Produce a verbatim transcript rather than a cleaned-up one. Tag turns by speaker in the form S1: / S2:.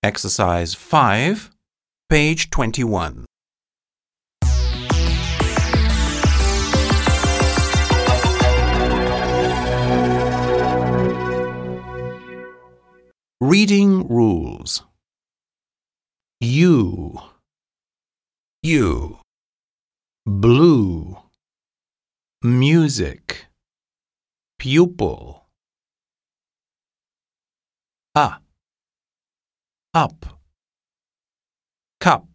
S1: Exercise five, page twenty-one. Reading rules. You, you, blue, music, pupil, a, up, cup.